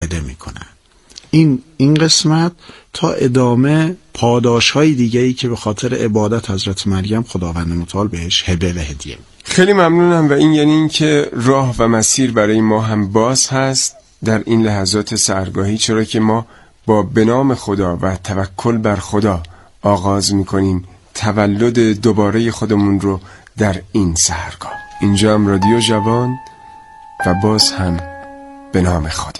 میکنن. این قسمت تا ادامه پاداش‌های دیگه‌ای که به خاطر عبادت حضرت مریم خداوند متعال بهش هبه و هدیه. خیلی ممنونم. و این یعنی این که راه و مسیر برای ما هم باز هست در این لحظات سحرگاهی، چرا که ما با به نام خدا و توکل بر خدا آغاز میکنیم تولد دوباره خودمون رو در این سحرگاه. اینجا هم رادیو جوان و باز هم به نام خدا.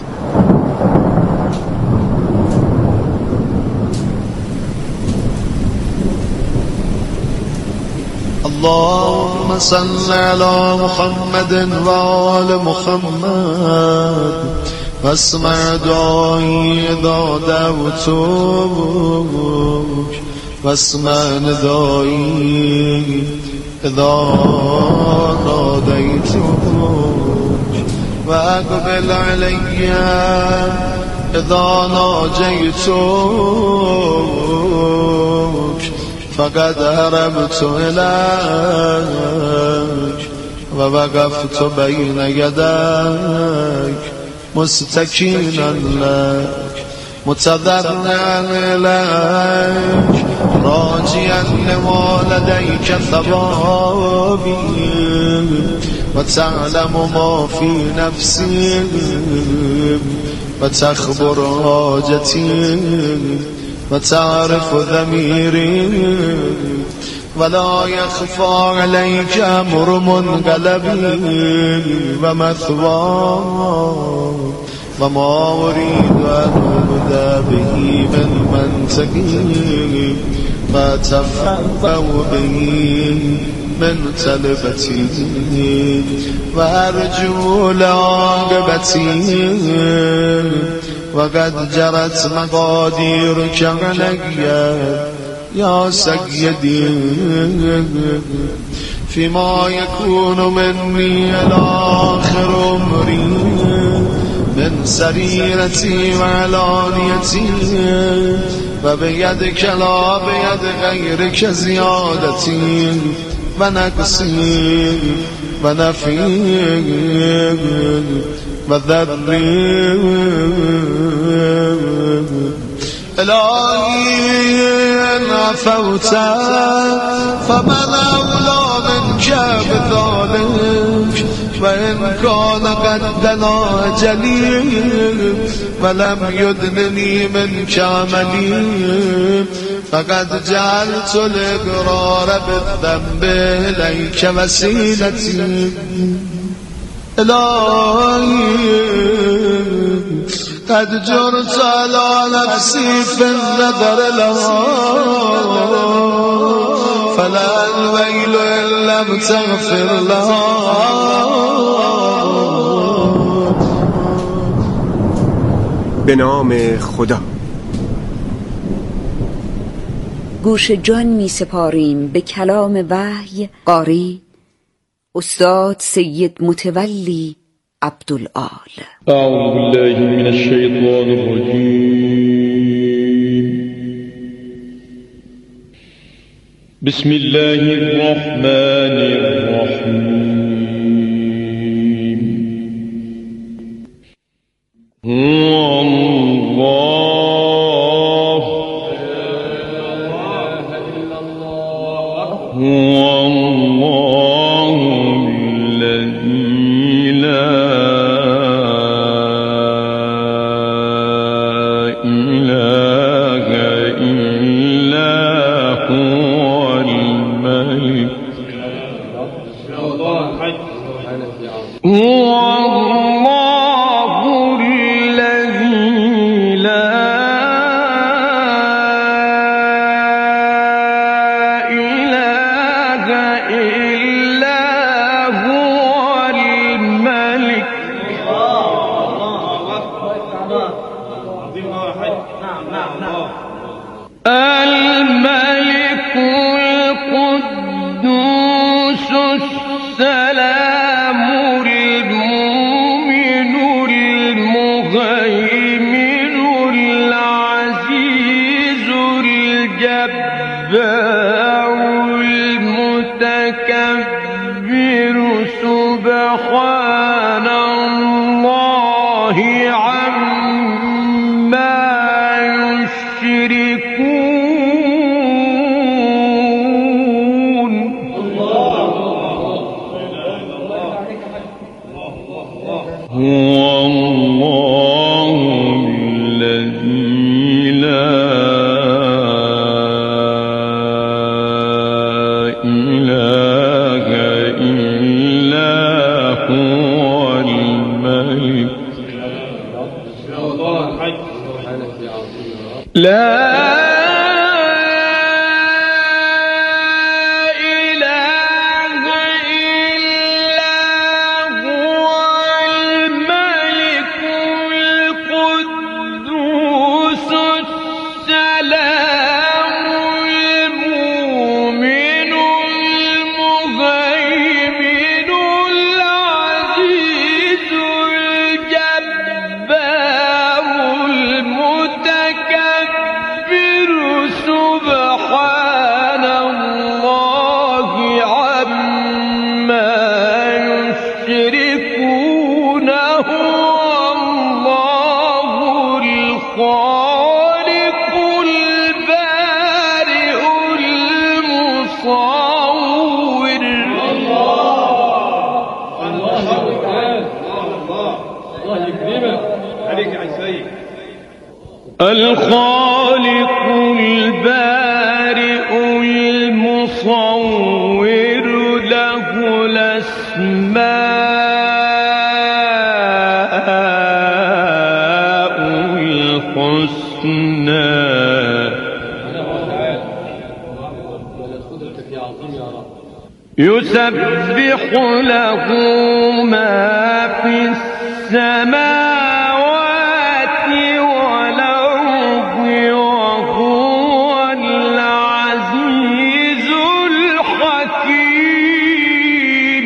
اللهم صل على محمد و آل محمد واسمع دعایی اذا دعوتك واسمع ندایی اذا نادیتك و اقبل علی اذا ناجیتك فقد هربت إليك ووقفت بين يديك مستكينا لك متضرعا إليك راجيا لوالديك ثوابي وتعلم ما في نفسي وتخبر حاجتي وتعرف ضميري ولا يخفى عليك أمر منقلبي ومثواي وما أريد أن أبدأ به من منطقي وأتفوه به من طلبتي وأرجو لعاقبتي وقد جرت مقاديرك علي يا سيدي فيما يكون مني إلى آخر عمري من سريرتي وعلانيتي وبيدك لا بيد غيرك زيادتي ونقصي ونفي وذري إلهي إن عفوت فمن أولى منك بذلك وإن كان قد دنا أجلي ولم يدنني منك عملي فقد جعلت الإقرار بالذنب إليك وسيلتي إلهي قد جرت على نفسي في النظر لها فلا الويل إن لم تغفر لها. به نام خدا. گوش جان می سپاریم به کلام وحی قاری استاد سید متولی عبدالآل. اعوذ بالله من الشیطان الرجیم. بسم الله الرحمن الرحیم. هو الله هو الله الذي لا إله إلا هو الملك هو الله الذي لا إله إلا هو الملك الملك القدوس السلام المؤمن المهيمن العزيز الجبار المتكبر سبحان الله عما الخالق البارئ المصور له الأسماء الحسنى يسبح له ما في السماوات والأرض وهو العزيز الحكيم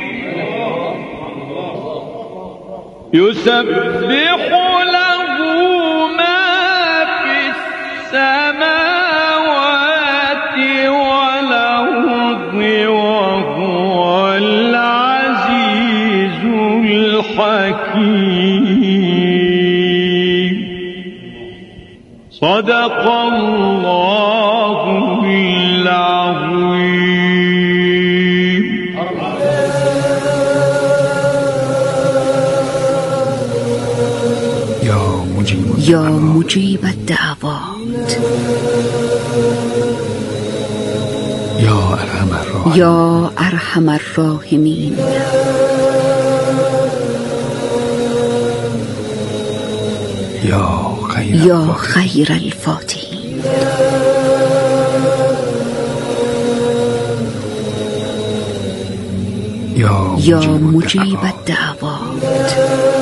يسبح له ما في السماوات والأرض وهو العزيز الحكيم صدق الله العظيم. یا مجیب الدعوات یا ارحم الراحمین یا خیر الفاتحین یا مجیب الدعوات.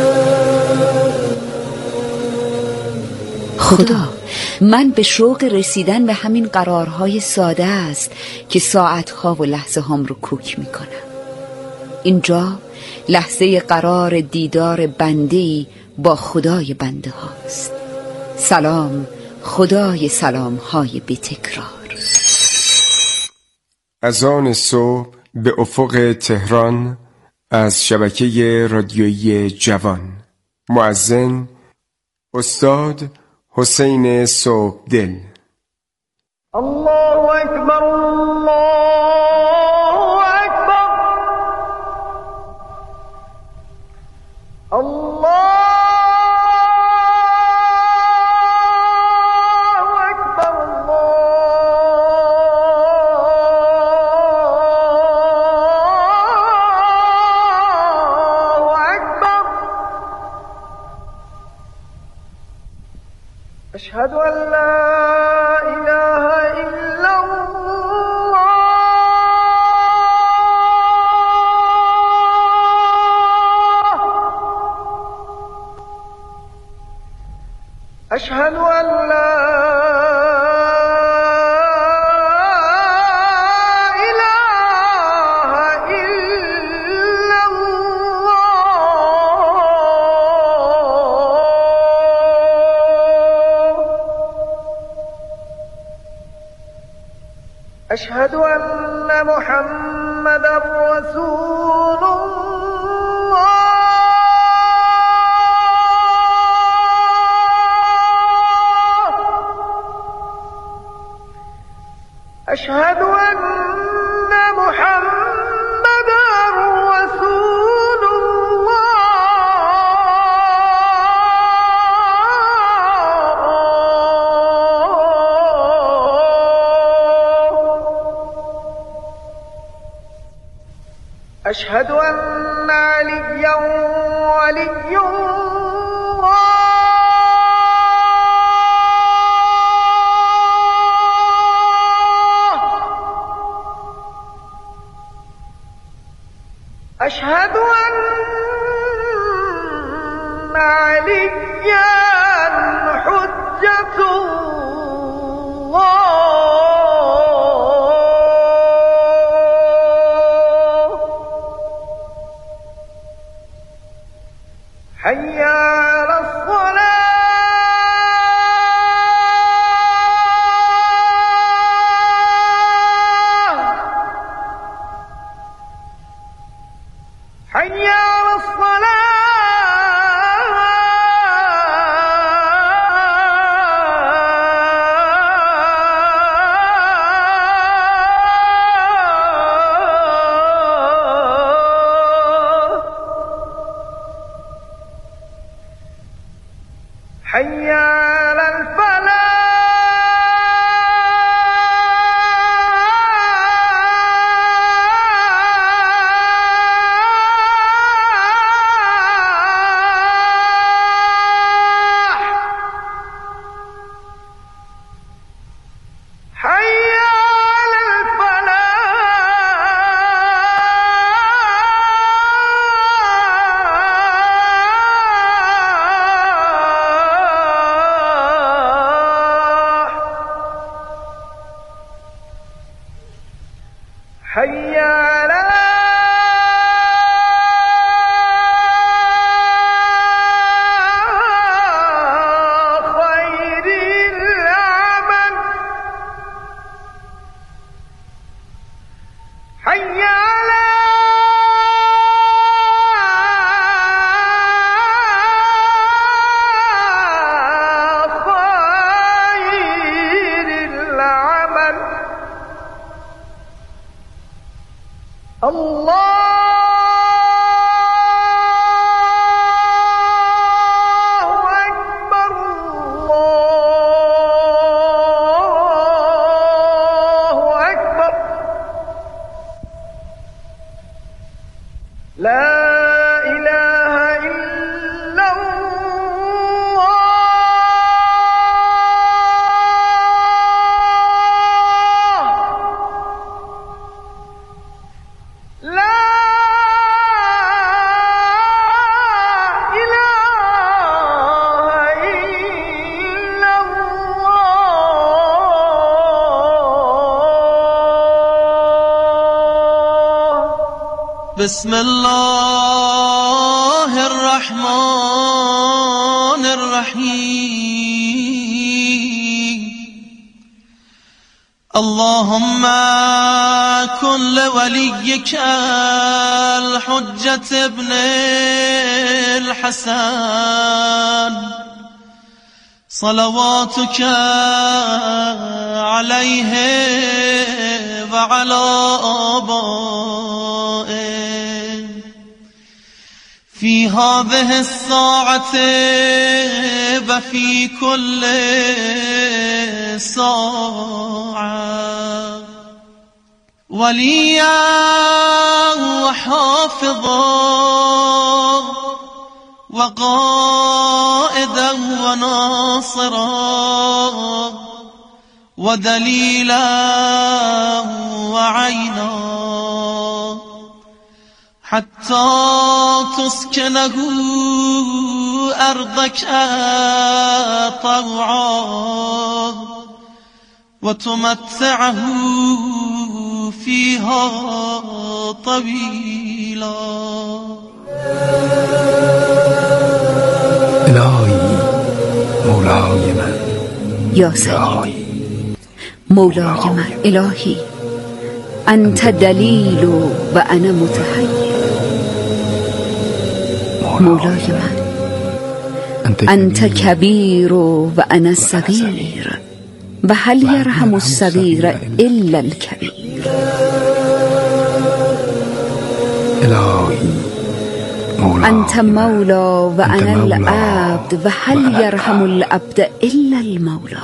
خدا، من به شوق رسیدن به همین قرارهای ساده است که ساعتها و لحظه هام رو کوک میکنم. اینجا لحظه قرار دیدار بنده‌ای با خدای بنده هاست. سلام خدای سلام های بی تکرار. اذان صبح به افق تهران از شبکه رادیویی جوان. مؤذن استاد حسین صبحدل. الله اکبر الله اکبر الله اکبر الله اکبر. اشهد ان لا اله الا الله اشهد ان لا اله الا الله اشهد ان محمدا رسول الله اشهد ان محمدا رسول الله اشهد ان عليا ولي الله حي على الفلاح حي على خير العمل حي على خير العمل الله أكبر الله أكبر لا إله إلا الله لا إله إلا الله بسم الله الرحمن الرحيم اللهم كن لوليك الحجة ابن الحسن صلواتك عليه وعلى آبائه في هذه الساعة وفي كل ساعة وليا وحافظا وقائدا وناصرا ودليلا وعينا حتى تسكنه أرضك طوعا وتمتعه فيها طويلا إلهي مولاي من یا سیدی مولای من الهی انت دلیل و انا متحیر مولای من انت کبیر و انا صغیر و هل یرحم الصغیر الا الکبیر إلهي مولاي انت مولا و انا العبد و هل یرحم العبد الا المولا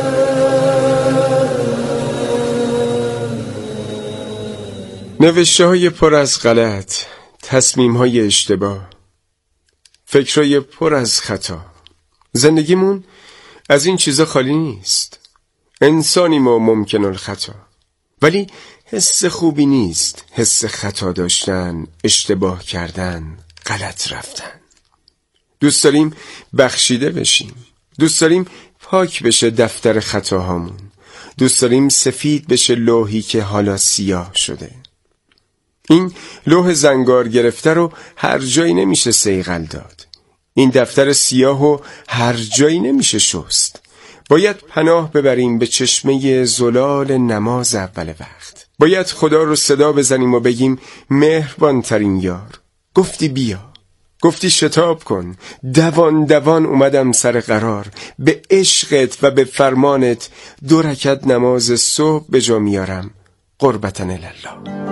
نوشته های پر از غلط، تصمیم های اشتباه، فکرهای پر از خطا. زندگیمون از این چیزا خالی نیست. انسانی ما ممکن الخطا، ولی حس خوبی نیست حس خطا داشتن، اشتباه کردن، غلط رفتن. دوست داریم بخشیده بشیم، دوست داریم پاک بشه دفتر خطاهامون، دوست داریم سفید بشه لوحی که حالا سیاه شده. این لوح زنگار گرفته رو هر جایی نمیشه صیقل داد. این دفتر سیاهو هر جایی نمیشه شست. باید پناه ببریم به چشمه زلال نماز اول وقت. باید خدا رو صدا بزنیم و بگیم مهربان ترین یار، گفتی بیا، گفتی شتاب کن، دوان دوان اومدم سر قرار، به عشقت و به فرمانت 2 رکعت نماز صبح به جا میارم، قربتن الله.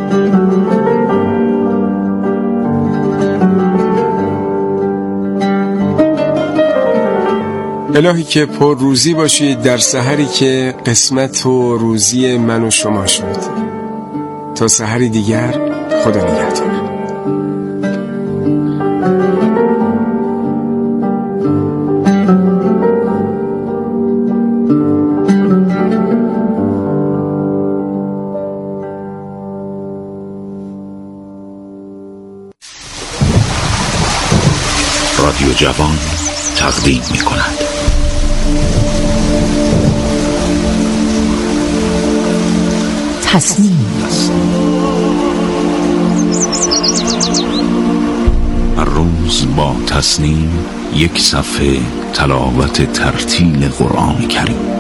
الهی که پر روزی باشید در سحری که قسمت و روزی من و شما شد. تا سحری دیگر، خدا نگهدار. رادیو جوان تقدیم می کند تصنیم. هر روز با تصنیم یک صفحه تلاوت ترتیل قرآن کریم.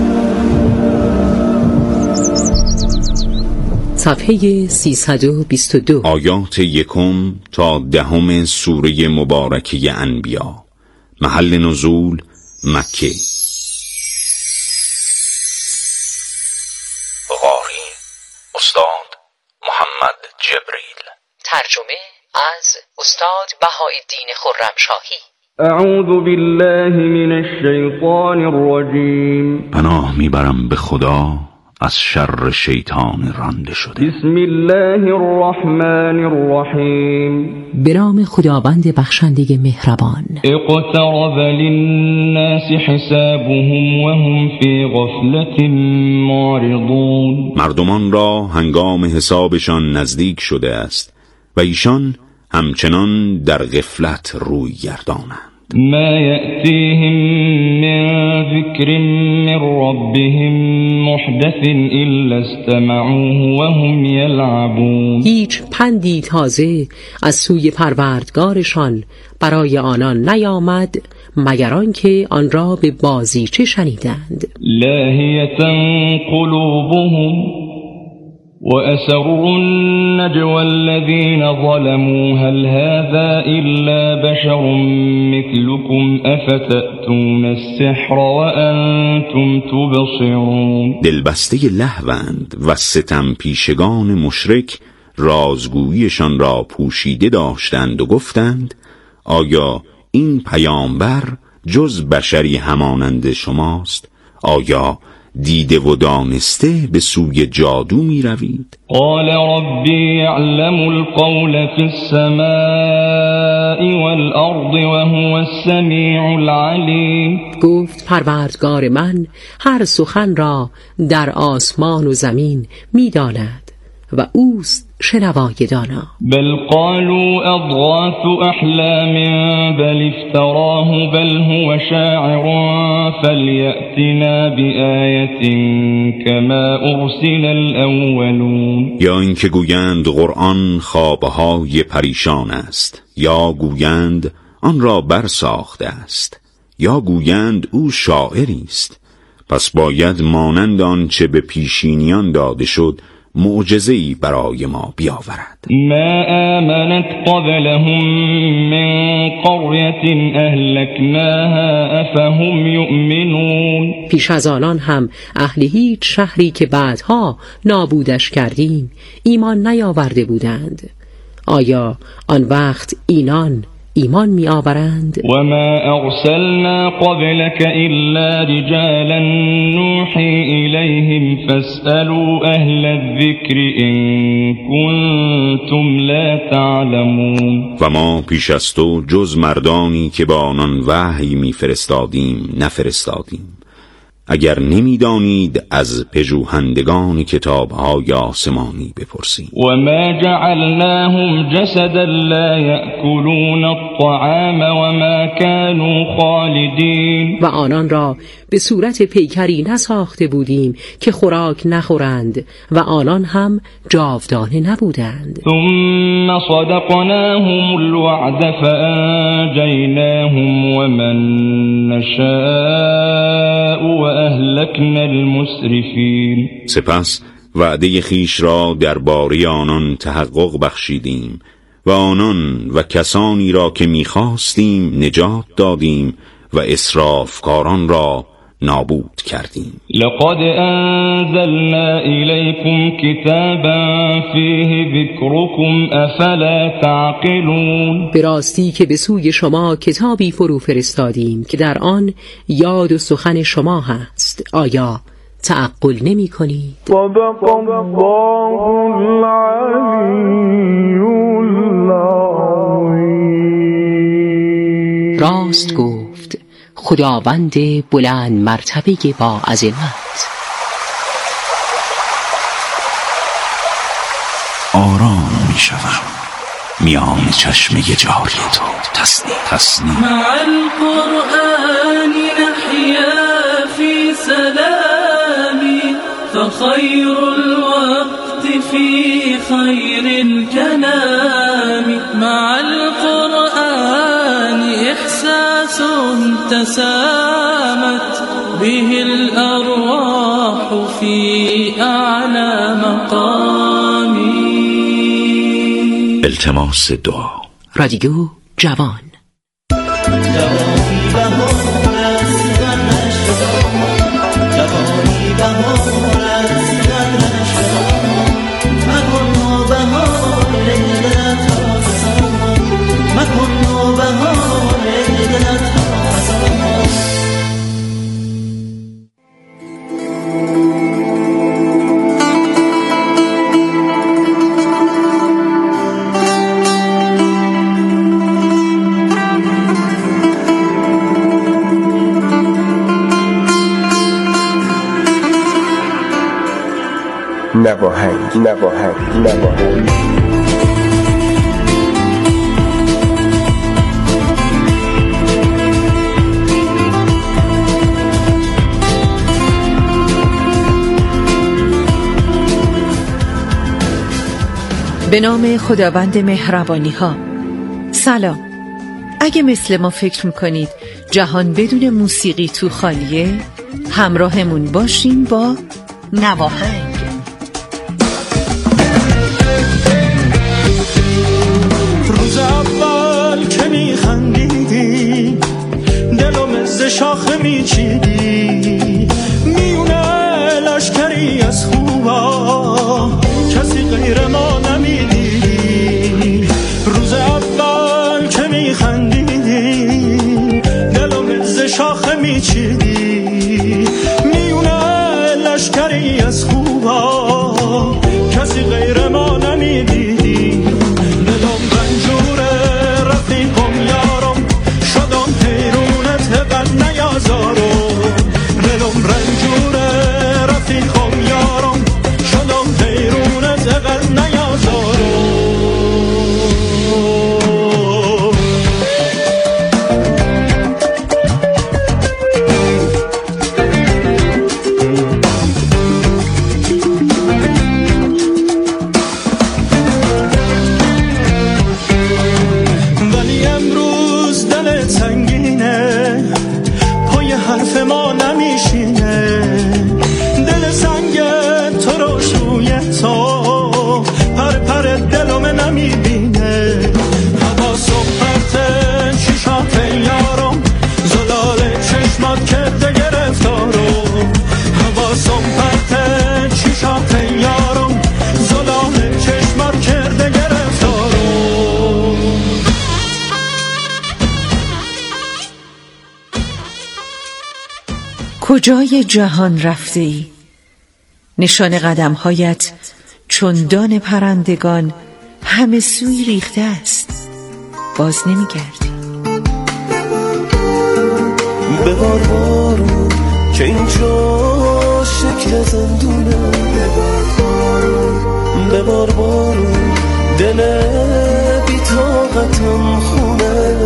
صفحه 322. آیات 1 تا 10 سوره مبارکه انبیا. محل نزول مکه. قاری استاد محمد جبریل. ترجمه از استاد بهاءالدین خرمشاهی. اعوذ بالله من الشیطان الرجیم. پناه میبرم به خدا از شر شیطان رانده شده. بسم الله الرحمن الرحیم. به نام خداوند بخشنده مهربان. اقترب للناس حسابهم وهم فی غفلة معرضون. مردمان را هنگام حسابشان نزدیک شده است و ایشان همچنان در غفلت روی گردانند. ما یأتیهم من ذکر من ربهم محدث الا استمعوه وهم یلعبون. هیچ پندی تازه از سوی پروردگارشان برای آنان نیامد مگر آنکه آن را به بازیچه شنیدند. لاهیة قلوبهم وأسروا النجوى الذين ظلموا هل هذا إلا بشر مثلكم أفتأتون السحر وأنتم تبصرون. دلبسته لهوند و ستم پیشگان مشرک رازگوییشان را پوشیده داشتند و گفتند آیا این پیامبر جز بشری همانند شماست؟ آیا دیده و دانسته به سوی جادو می روید؟ قال ربی یعلم القول فی السماء والارض وهو السمیع العلیم. گفت پروردگار من هر سخن را در آسمان و زمین می داند و اوست شنوای دانا. بل قالوا اضغاث احلام بل افتراه بل هو شاعر فلیأتنا بآیة کما ارسل الاولون. یا اینکه گویند قرآن خوابهای پریشان است، یا گویند آن را برساخته است، یا گویند او شاعری است. پس باید مانند آنچه به پیشینیان داده شد معجزه‌ای برای ما بیاورد. ما آمنت قبلهم من قرية اهلكناها افهم یؤمنون. پیش از آنان هم اهل هیچ شهری که بعدها نابودش کردیم ایمان نیاورده بودند. آیا آن وقت اینان ایمان می آورند؟ و ما ارسلنا قبلك الا رجالا نوحی الیهم فاسألوا اهل الذکر ان کنتم لا تعلمون. و ما پیش از تو جز مردانی که با آنان وحی می فرستادیم نفرستادیم. اگر نمیدانید از پژوهندگان کتاب‌های آسمانی بپرسید. و ما جعلناهم جسدا لا یأکلون الطعام و ما كانوا خالدین. و آنان را به صورت پیکری نساخته بودیم که خوراک نخورند و آنان هم جاودانه نبودند. ثم صدقناهم الوعد فانجیناهم و من نشاء و اهلكنا المسرفین. سپس وعده خیش را درباره آنان تحقق بخشیدیم و آنان و کسانی را که می‌خواستیم نجات دادیم و اسرافکاران را نابود کردیم. لقد انزلنا الیکم کتابا فیه ذکرکم افلا تعقلون. به راستی که به سوی شما کتابی فرو فرستادیم که در آن یاد و سخن شما هست، آیا تعقل نمی کنید؟ صدق الله العلی العظیم. راست گفت خداوند بلند مرتبه با عظمت. آرام می شوم میان چشم جاری تو. تسنیم مع القرآن نحیا فی سلامی فخیر الوقت فی خیر الكلام. مع القرآن إحساس تسامت به الأرواح في أعلى مقام. التماس دعا. رادیو جوان. نواهنگ. به نام خداوند مهربانی ها. سلام. اگه مثل ما فکر میکنید جهان بدون موسیقی تو خالیه، همراهمون باشین با نواهنگ. روز اول که میخندیدی دلم از شاخه میچیدی، میونه لشکری از خوبا کسی غیر ما نمیدیدی. روز اول که میخندیدی دلم از شاخه میچیدی، میونه لشکری از خوبا کسی غیر ما نمیدیدی. کجای جهان رفته ای؟ نشان قدمهایت چون دان پرندگان همه سوی ریخته است، باز نمیگردی. ببار بارون که اینجا شکل زندونه، ببار بارون دل بی طاقتم خونه،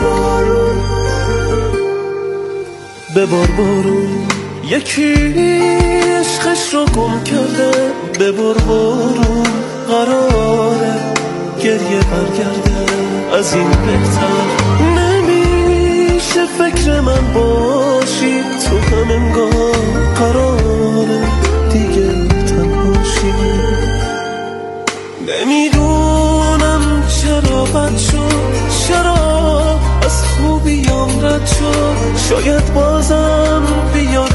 ببار بارون یکی عشقش رو گم کرده، ببار بارون قراره گریه برگرده. از این بهتر نمیشه فکر من باشی، تو هم انگار قراره دیگه تنهاشی. نمیدونم چرا بد شد، چرا از خوبیام رد شد، شاید بازم بیاد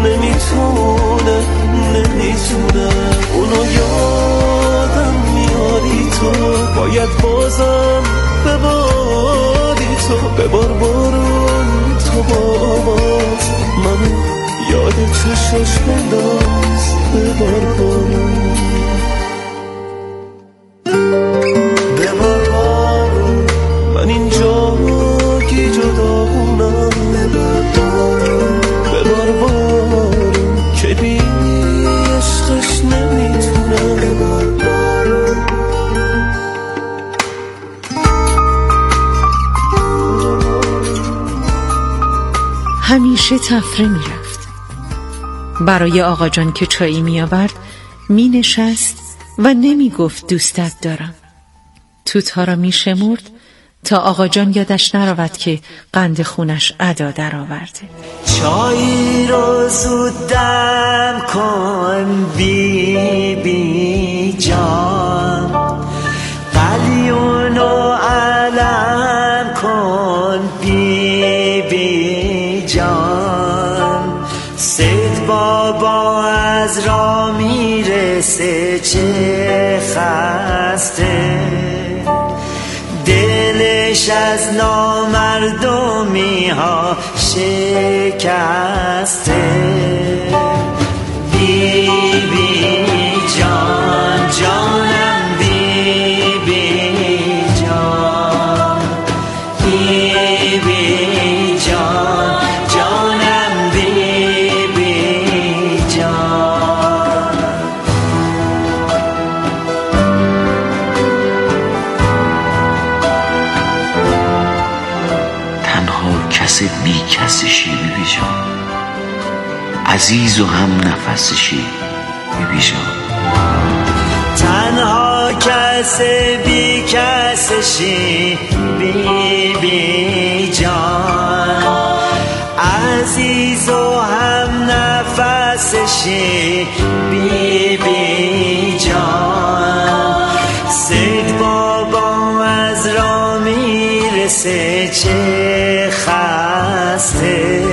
نمیتونه اونو یادم میاری تو باید بازم بباری تو ببار بارون تو باز منو یاد چشاش بنداز ببار بارون ببار بارون من اینجا گی جداونم ببار بارون که بی عشقش نمیتونم همیشه تفره می رفت. برای آقا جان که چایی می آورد می نشست و نمی گفت دوستت دارم. توت‌ها را می شمرد تا آقا جان یادش نرود که قند خونش ادا در آورده. چای رو زود دم کن بی بی جان قلیونو علم کن بی بی جان سید بابا از را میرسه چه خسته دلش از نامردمی ها شکسته بی بی جان جانم بی بی جان بی بی جان جانم بی بی جان تنها کس بی کسشی بیبی جان عزیز و هم نفسشی بیبی جان تنها کس بی کسشی بی بی جان عزیز و هم نفسشی بی بی جان سید بابا از را میرسه چه خسته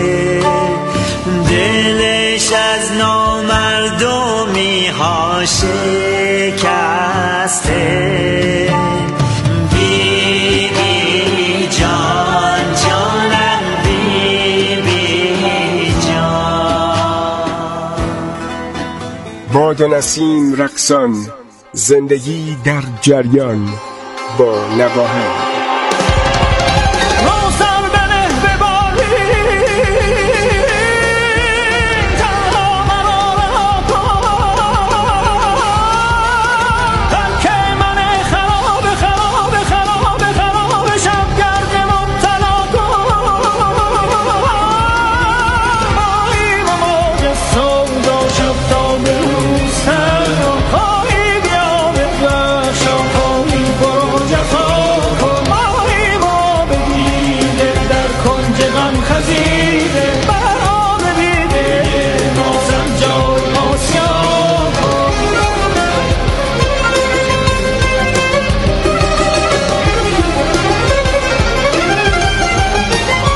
دلش از نامردمی ها شکسته بی بی جان جانم بی بی جان باد و نسیم رقصان زندگی در جریان با نواهه